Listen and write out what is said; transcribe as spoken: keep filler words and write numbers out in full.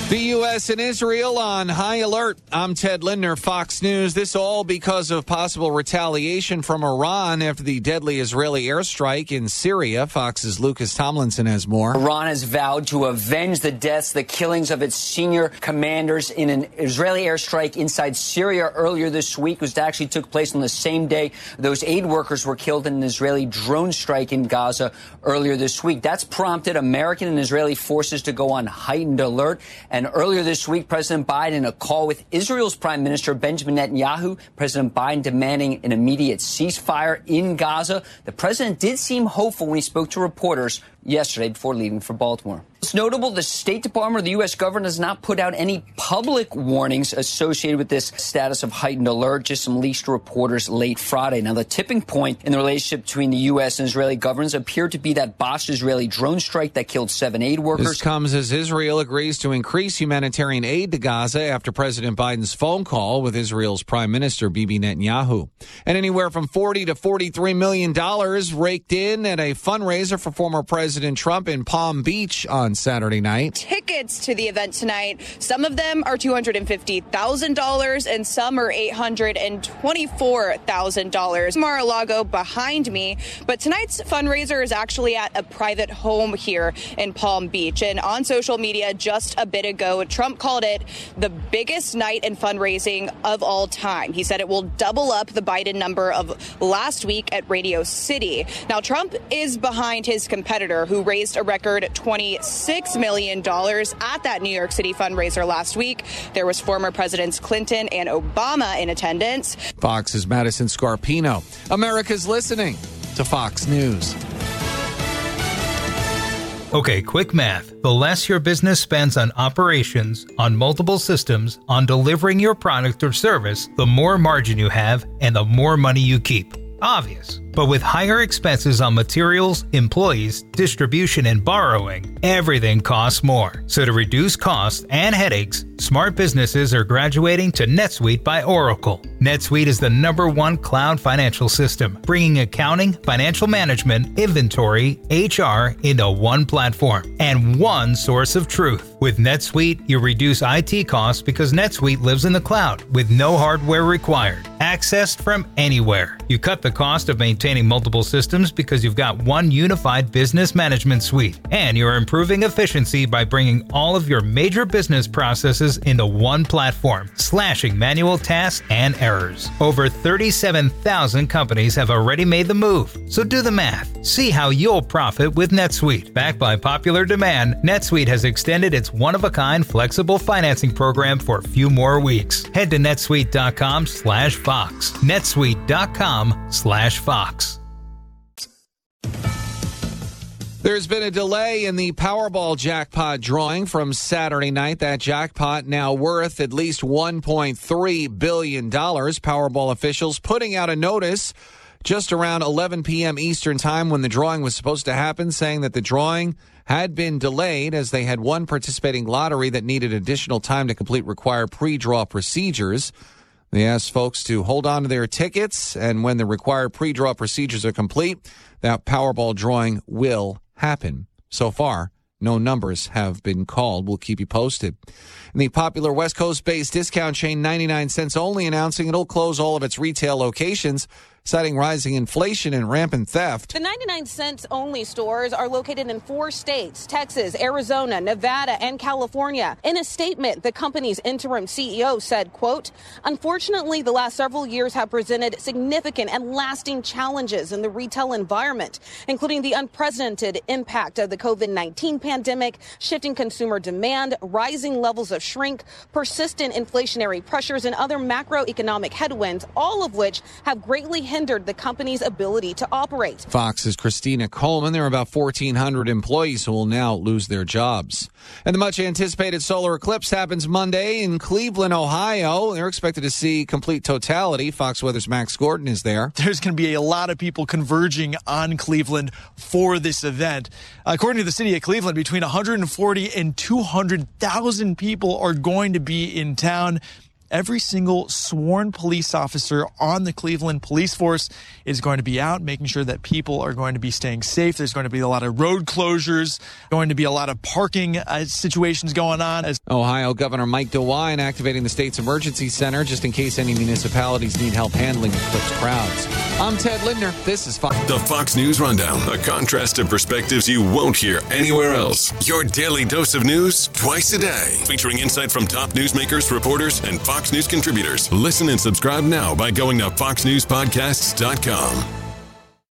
The U S and Israel on high alert. I'm Ted Lindner, Fox News. This all because of possible retaliation from Iran after the deadly Israeli airstrike in Syria. Fox's Lucas Tomlinson has more. Iran has vowed to avenge the deaths, the killings of its senior commanders in an Israeli airstrike inside Syria earlier this week, which actually took place on the same day those aid workers were killed in an Israeli drone strike in Gaza earlier this week. That's prompted American and Israeli forces to go on heightened alert. And earlier this week, President Biden, in a call with Israel's Prime Minister Benjamin Netanyahu, President Biden demanding an immediate ceasefire in Gaza. The president did seem hopeful when he spoke to reporters yesterday before leaving for Baltimore. It's notable the State Department or the U S government has not put out any public warnings associated with this status of heightened alert, just some leaked reporters late Friday. Now, the tipping point in the relationship between the U S and Israeli governments appeared to be that botched Israeli drone strike that killed seven aid workers. This comes as Israel agrees to increase humanitarian aid to Gaza after President Biden's phone call with Israel's Prime Minister Bibi Netanyahu. And anywhere from forty to forty-three million dollars raked in at a fundraiser for former President Trump in Palm Beach on Saturday night. Tickets to the event tonight, some of them are two hundred fifty thousand dollars and some are eight hundred twenty-four thousand dollars. Mar-a-Lago behind me, but tonight's fundraiser is actually at a private home here in Palm Beach. And on social media just a bit ago, Trump called it the biggest night in fundraising of all time. He said it will double up the Biden number of last week at Radio City. Now, Trump is behind his competitor, who raised a record twenty-six million dollars at that New York City fundraiser last week. There was former Presidents Clinton and Obama in attendance. Fox's Madison Scarpino. America's listening to Fox News. Okay, quick math. The less your business spends on operations, on multiple systems, on delivering your product or service, the more margin you have and the more money you keep. Obvious. But with higher expenses on materials, employees, distribution, and borrowing, everything costs more. So to reduce costs and headaches, smart businesses are graduating to NetSuite by Oracle. NetSuite is the number one cloud financial system, bringing accounting, financial management, inventory, H R into one platform and one source of truth. With NetSuite, you reduce I T costs because NetSuite lives in the cloud with no hardware required, accessed from anywhere. You cut the cost of maintaining multiple systems because you've got one unified business management suite, and you're improving efficiency by bringing all of your major business processes into one platform, slashing manual tasks and errors. Over thirty-seven thousand companies have already made the move, so do the math. See how you'll profit with NetSuite. Backed by popular demand, NetSuite has extended its one-of-a-kind flexible financing program for a few more weeks. Head to netsuite.com slash Fox. netsuite.com slash Fox. There's been a delay in the Powerball jackpot drawing from Saturday night. That jackpot now worth at least one point three billion dollars. Powerball officials putting out a notice just around eleven p.m. Eastern time when the drawing was supposed to happen, saying that the drawing had been delayed as they had one participating lottery that needed additional time to complete required pre-draw procedures. They asked folks to hold on to their tickets, and when the required pre-draw procedures are complete, that Powerball drawing will happen. So far, no numbers have been called. We'll keep you posted. And the popular West Coast-based discount chain ninety-nine cents Only announcing it'll close all of its retail locations, citing rising inflation and rampant theft. The ninety-nine cents Only stores are located in four states: Texas, Arizona, Nevada, and California. In a statement, the company's interim C E O said, quote, "Unfortunately, the last several years have presented significant and lasting challenges in the retail environment, including the unprecedented impact of the COVID nineteen pandemic, shifting consumer demand, rising levels of shrink, persistent inflationary pressures, and other macroeconomic headwinds, all of which have greatly hindered the company's ability to operate." Fox's Christina Coleman. There are about fourteen hundred employees who will now lose their jobs. And the much-anticipated solar eclipse happens Monday in Cleveland, Ohio. They're expected to see complete totality. Fox Weather's Max Gordon is there. There's going to be a lot of people converging on Cleveland for this event. According to the city of Cleveland, between one hundred forty and two hundred thousand people are going to be in town. every single sworn police officer on the Cleveland police force is going to be out, making sure that people are going to be staying safe. There's going to be a lot of road closures, going to be a lot of parking uh, situations going on. As Ohio Governor Mike DeWine activating the state's emergency center just in case any municipalities need help handling eclipse crowds. I'm Ted Lindner. This is Fox. The Fox News Rundown, a contrast of perspectives you won't hear anywhere else. Your daily dose of news twice a day, featuring insight from top newsmakers, reporters, and Fox News contributors. Listen and subscribe now by going to fox news podcasts dot com.